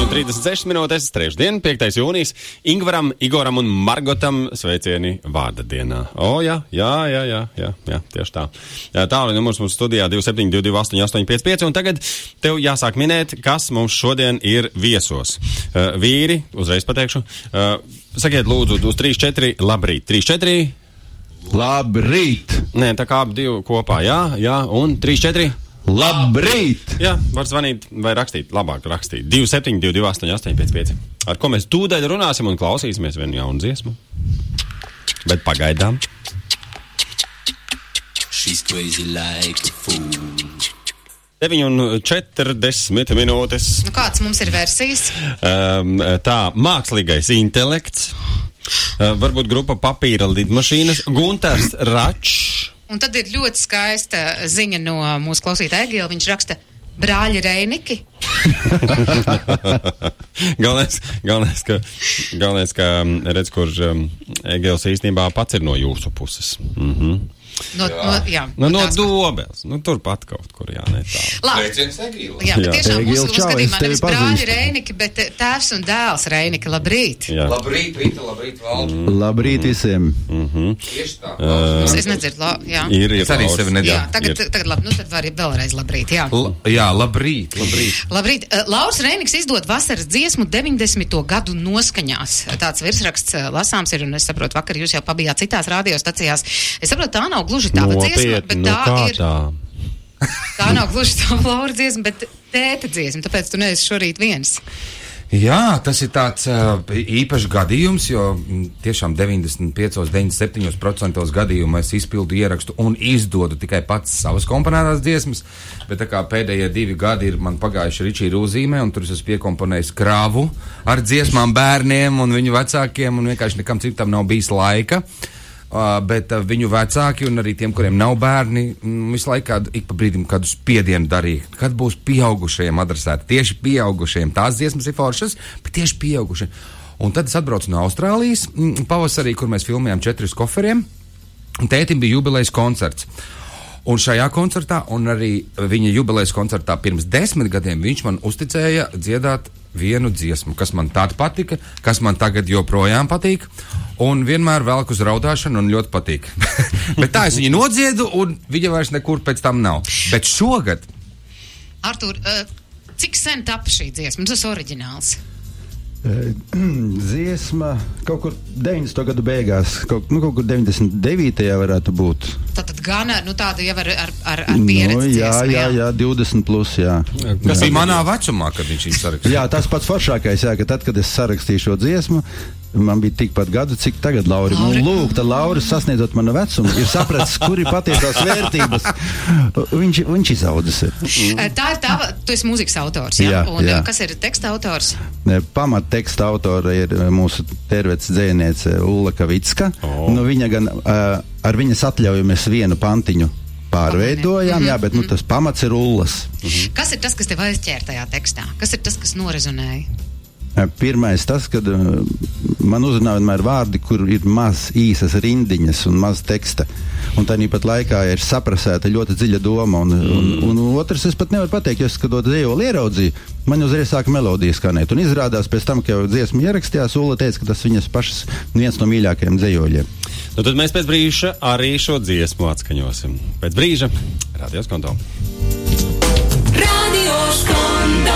9:36 minūtes, trešdien, 5. jūnijas, Ingvaram, Igoram un Margotam sveicieni vārda dienā. Jā, tieši tā. Tālāk numurs mums studijā 2722885, un tagad tev jāsāk minēt, kas mums šodien ir viesos. Vīri, uzreiz pateikšu, sakiet lūdzu uz 3-4, labrīt. 3-4. Labrīt! Nē, tā kā abi divi kopā, jā, un 3-4. Labrīt! Jā, var zvanīt vai rakstīt, labāk rakstīt. 2722885. Ar ko mēs tūdaļ runāsim un klausīsimies vienu jaunu dziesmu. Bet pagaidām. She's crazy like a fool. 9:40 minūtes. Nu, kāds mums ir versijas? Tā, mākslīgais intelekts. Varbūt grupa papīra lidmašīnas. Gunters Račs. Un tad ir ļoti skaista ziņa no mūsu klausītāja Egila. Viņš raksta brāļi Reiniki. Galvenais, ka redz, kur Egils īstenībā pats ir no jūsu puses. No Dobels. Turpat kaut kur, netālu. Sveiciens Egila. Jā, bet tiešām Egil, mūsu čau, skatījumā es tevi nevis brāļi pazīstu. Reiniki, bet tēvs un dēls Reiniki. Labrīt! Jā. Labrīt, Rita, labrīt, Valdi. Labrīt visiem! Tieši tā. Es nedzirdu, jā. Ir Es arī sevi Jā, nedēļu. tagad labi, tad var vēlreiz labrīt, jā. Jā, labrīt. Labrīt. Lauris Reiniks izdod vasaras dziesmu 90. gadu noskaņās. Tāds virsraksts lasāms ir, un es saprotu, vakar jūs jau pabijāt citās radiostacijās. Es saprotu, tā nav gluži tāda dziesma, bet tā nav gluži tā Laura dziesma, bet tēta dziesma, tāpēc tu neesi šorīt viens. Jā, tas ir tāds īpašs gadījums, jo tiešām 95-97% gadījumu es izpildu, ierakstu un izdodu tikai pats savas komponētās dziesmas, bet tā kā pēdējie 2 gadi ir man pagājuši Ričī Rūzīmē, un tur es esmu piekomponējis krāvu ar dziesmām bērniem un viņu vecākiem, un vienkārši nekam citam nav bijis laika. Bet viņu vecāki un arī tiem, kuriem nav bērni, visu laiku ik pa brīdim kādu spiedienu darīja. Kad būs pieaugušajiem adresēti? Tieši pieaugušajiem. Tās dziesmas ir foršas, bet tieši pieaugušajiem. Un tad es atbraucu no Austrālijas pavasarī, kur mēs filmējām 4 koferiem, un tētim bija jubilejas koncerts. Un šajā koncertā, un arī viņa jubilejas koncertā pirms 10 gadiem, viņš man uzticēja dziedāt vienu dziesmu, kas man tāda patika, kas man tagad joprojām patīk, un vienmēr velk uz raudāšanu un ļoti patīk. Bet tā es viņu nodziedu, un viņa vairs nekur pēc tam nav. Bet šogad... Artūr, cik sen tapa šī dziesma? Tas ir oriģināls. Dziesma kaut kur 90. gadu beigās, kaut kur 99. varētu būt. Tātad gan, tāda jau ar pieredzi dziesma, jā, 20 plus, jā. Tas bija manā vecumā, kad viņš viņu sarakstīja. Jā, tas pats foršākais, jā, ka tad, kad es sarakstīju šo dziesmu, man bija tikpat gadu, cik tagad Lauri. Un lūk, tad Lauris, sasniedzot manu vecumu, ir sapratis, kur ir patiesās vērtības. Viņš izaudzis ir. Tā ir tava, tu esi mūzikas autors, jā? Jā. Kas ir teksta autors? Pamat teksta autora ir mūsu tervets dzejniece Ulla Kavicka. Viņa gan ar viņas atļauju mēs vienu pantiņu pārveidojām, jā, bet tas pamats ir Ullas. Kas ir tas, kas tev aizķēra tajā tekstā? Kas ir tas, kas norezonēja? Pirmais tas, kad man uzrunā vienmēr vārdi, kur ir maz īsas rindiņas un maz teksta. Un tā pat laikā ir saprasēta ļoti dziļa doma. Un otrs, es pat nevaru pateikt, jo es skatot dzejoli ieraudzīju, man uzreiz sāka melodija skanēt. Un izrādās pēc tam, ka jau dziesmu ierakstījās, Ulla teica, ka tas viņas pašas viens no mīļākajiem dzejoļiem. Nu tad mēs pēc brīža arī šo dziesmu atskaņosim. Pēc brīža Radio Skondo. Radio Skondo.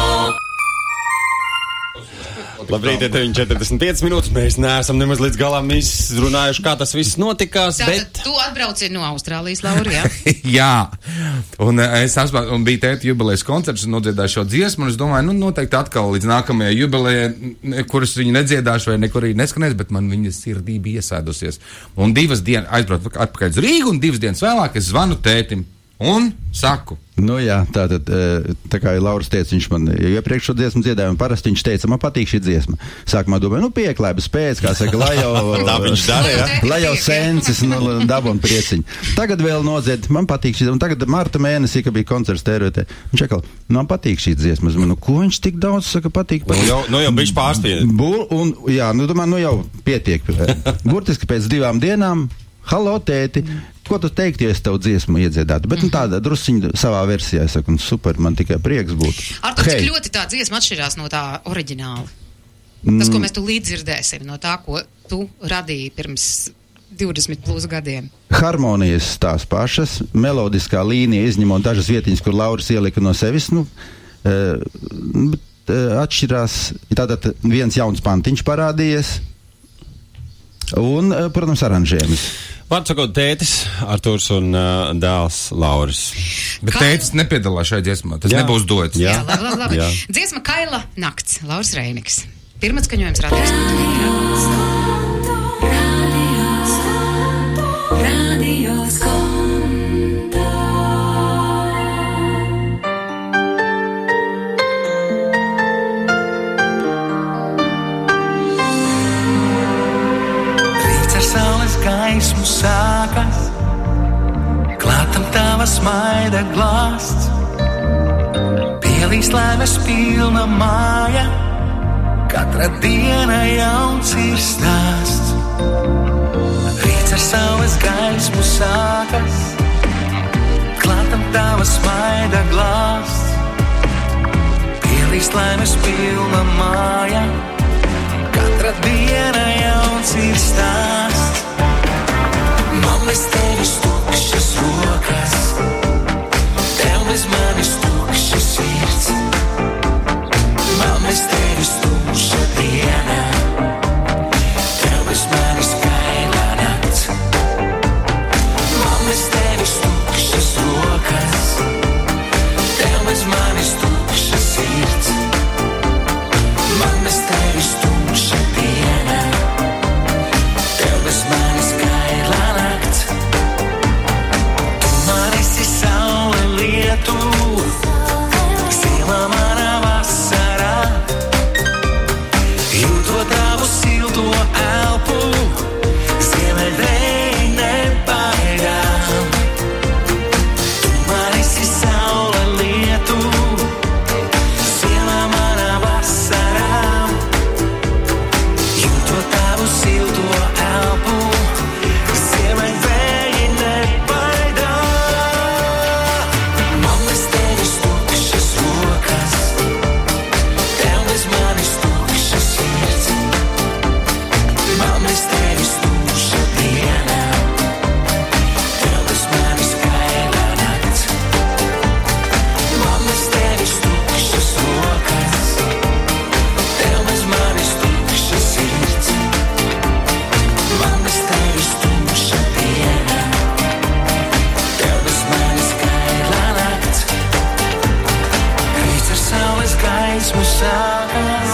Labrīt, ir 45 minūtes. Mēs neesam nemaz līdz galam izrunājuši, kā tas viss notikās. Tātad tu atbrauci no Austrālijas, Lauri, jā? Jā, un es bija tēta jubilejas koncerts un nodziedāju šo dziesmu, un es domāju, noteikti atkal līdz nākamajai jubilejai, kuras viņu nedziedāšu vai nekur arī neskanēs, bet man viņas sirdī bija iesēdusies. Un 2 dienas aizbraucu atpakaļ uz Rīgu, un 2 dienas vēlāk es zvanu tētim un saku. Jā, tātad, tā kā Lauris teica, viņš man iepriekš šo dziesmu dziedāja, un parasti viņš teica, man patīk šī dziesma. Sākumā domāju, pieklēbas pēc, kā saka, lai jau... Tā viņš dara, jā? Lai jau sensis, dabu un prieciņu. Tagad vēl nodzied, man patīk šī dziesma. Un tagad marta mēnesī, kad bija koncerts Tērvetē, viņš atkal, man patīk šī dziesma. Ko viņš tik daudz saka, patīk? Jau bišķi pārspīd. Jā, domāju, jau pietiek. Burtiski pēc 2 dienām, halo, tēti, ko tu teiktu, ja es tev dziesmu iedziedātu? Bet tāda drusciņa savā versijā, es saku, super, man tikai prieks būtu. Artur, cik ļoti tā dziesma atšķirās no tā oriģināla? Tas, ko mēs tu līdz dzirdēsim, no tā, ko tu radīji pirms 20 plus gadiem. Harmonijas tās pašas, melodiskā līnija, izņemot dažas vietiņas, kur Lauris ielika no sevis, atšķirās, tātad viens jauns pantiņš parādījies un, protams, aranžējums. Vārds sakot, tētis Arturs un dēls Lauris. Bet tētis nepiedalās šajā dziesmā, tas nebūs dots. Jā, labi. Jā. Dziesma Kaila nakts, Lauris Reiniks. Pirmais skaņojums rādījās. Gaismu sākas, klātam tava smaida glāsts, pielīst laimes pilna māja, katra diena jauns ir stāsts. Rīts ar saules gaismu sākas, klātam tava smaida glāsts, pielīst laimes pilna māja, katra diena jauns ir stāsts. Mammas tevis tukšas rokas, tev bez manis tukša sirds. Mammas tevis tukša diena, tev bez manis kaila nakts. Mammas tevis tukšas rokas, tev bez manis tukša sirds. Mammas tevis tukša diena, tev bez manis kaila nakts. Tu man esi saule lietu, zila mana vasarā, jūtot tavu silto elpu, ziemeļvēji nebaidām. Tu man esi saule lietu, zila mana vasarā, jūtot tavu silto elpu, ziemeļvēji nebaidām. Mammas tevis tukšas rokas, tev bez manis tukša sirds. Mammas tevis tukša diena, tev bez manis kaila nakts. Mammas tevis tukšas rokas, tev bez manis tukša sirds. Mammas tevis tukša diena, tev bez manis kaila nakts. Rīts ar saules gaismu sākas.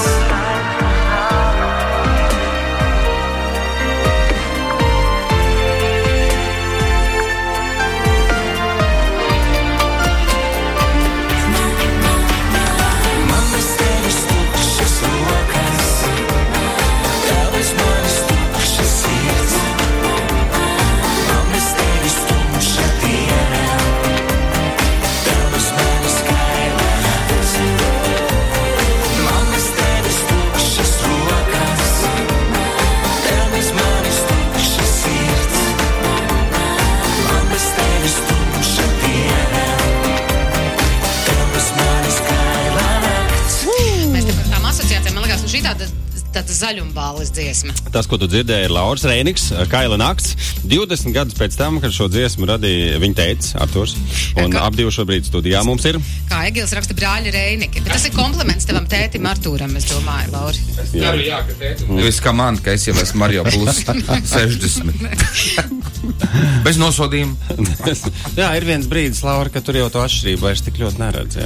Mammas tevis tukšas rokas, tev bez manis tukša sirds. Mammas tevis tukša diena, tev bez manis kaila nakts. Mammas tevis tukšas rokas, tev bez manis tukša sirds. Mammas tevis tukša diena, tev bez manis kaila nakts. Mēs te par tām asociācijām, man liekas, un šī tāda zaļumbāles dziesma. Tas, ko tu dzirdēji, ir Lauris Reiniks, Kaila nakts. 20 gadus pēc tam, kad šo dziesmu radīja viņa tētis, Arturs. Un ap divu šobrīd studijā mums ir. Kā Egils raksta brāļi Reiniki. Bet tas ir kompliments tavam tētim Artūram, es domāju, Lauri. Es ceru, jā, ka tētim. Nevis kā man, ka es jau esmu Mario plus 60. Bez nosodījuma. Jā, ir viens brīdis, Laura, ka tur jau to atšķirību vairs tik ļoti neredz.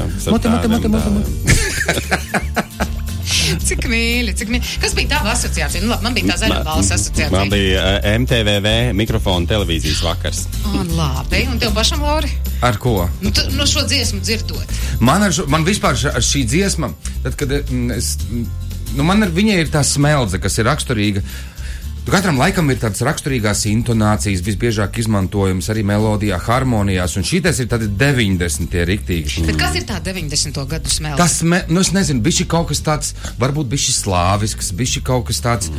Cik mīļi, cik mīļi. Kas bija tava asociācija? Nu labi, man bija tā zaļumbāles asociācija. Man bija MTVV mikrofona televīzijas vakars. Labi, un tev pašam, Lauri? Ar ko? No šo dziesmu dzirdot. Man vispār ar šī dziesma, tad, kad viņai ir tā smeldze, kas ir raksturīga Katram laikam ir tādas raksturīgās intonācijas, visbiežāk izmantojams arī melodijā, harmonijās, un šitais ir tādi 90 riktīgi. Bet kas ir tā 90. gadu smēle? Tas, es nezinu, bišķi kaut kas tāds, varbūt bišķi slāvisks, bišķi kaut kas tāds...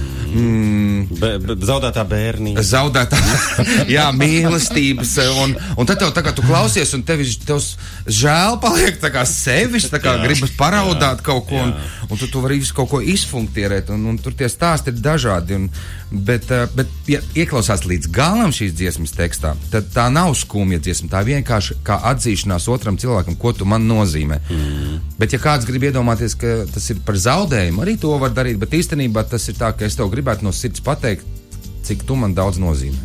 Zaudētā bērnība. Zaudētā, jā, mīlestības, un tad tev tā kā tu klausies, un tev žēl paliek tā kā sevis, tā kā gribas paraudāt kaut ko, un tu vari visu kaut ko izfunktierēt, un tur tie stāsti ir dažādi, bet ja ieklausās līdz galam šīs dziesmas tekstā, tad tā nav skumja dziesma, tā vienkārši kā atzīšanās otram cilvēkam, ko tu man nozīmē. Bet ja kāds grib iedomāties, ka tas ir par zaudējumu, arī to var darīt, bet īstenībā tas ir tā, ka es tev gribētu no sirds pateikt, cik tu man daudz nozīmē.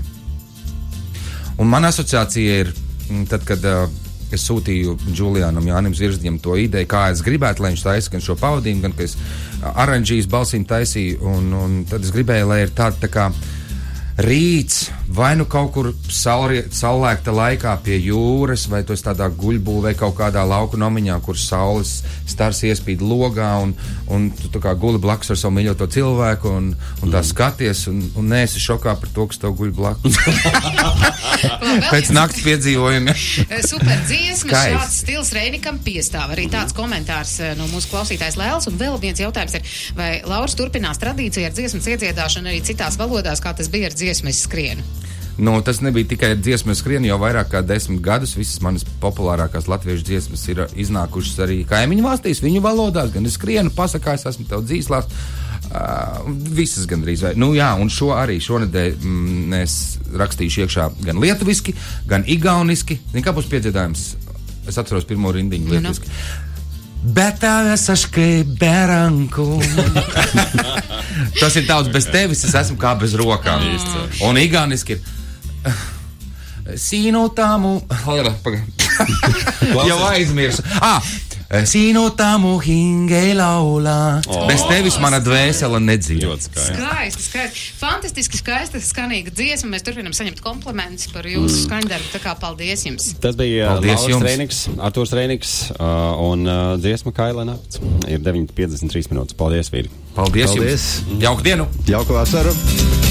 Un mana asociācija ir, tad, kad es sūtīju Džuliānam Jānim Zvirzģim to ideju, kā es gribētu, lai viņš taisa gan šo pavadījumu, gan, ka es aranžīs balsīm taisīju, un tad es gribēju, lai ir tāda tā kā rīts, vai nu kaut kur saulēkta laikā pie jūras, vai tu esi tādā guļbūvē kaut kādā lauku nomiņā, kur saules stars iespīd logā, un tu tā kā guli blakus ar savu mīļoto cilvēku, un tā skaties, un neesi šokā par to, kas tev guļ blakus. Pēc nakts piedzīvojumi. Super dziesma, šāds stils Reinikam piestāv. Arī tāds komentārs no mūsu klausītājs Lēls, un vēl viens jautājums ir, vai Lauris turpinās tradīciju ar dziesmas iedziedāšanu arī citās valodās, kā tas bija ar dziesmas skrienu? Tas nebija tikai dziesmas skrienu, jau vairāk kā 10 gadus visas manas populārākās latviešu dziesmas ir iznākušas arī kaimiņu valstīs, viņu valodās, gan es skrienu, pasakā, es esmu tev dzīslās, visas gandrīz vai. Un šonedēļ es rakstīšu iekšā gan lietuviski, gan igauniski. Kā būs piedziedājums? Es atceros pirmo rindiņu lietuviski. Bet tev esmu kaip beranku. Tas ir daudz bez tevis, es esmu kā bez rokām. Un igauniski ir Sīnotāmu jau aizmirsu. Sīnotāmu hingei laulā. Bez tevis mana dvēsele nedzīvo. Skaisti. Fantastiski skaista, skanīga dziesma. Mēs turpinām saņemt komplimentus par jūsu skaņdarbu. Tā kā paldies jums. Tas bija Lauris Reiniks, Artūrs Reiniks un dziesma Kaila nakts. Ir 9:53 minūtes. Paldies, vīri. Paldies jums. Jauku dienu. Jauku vasaru.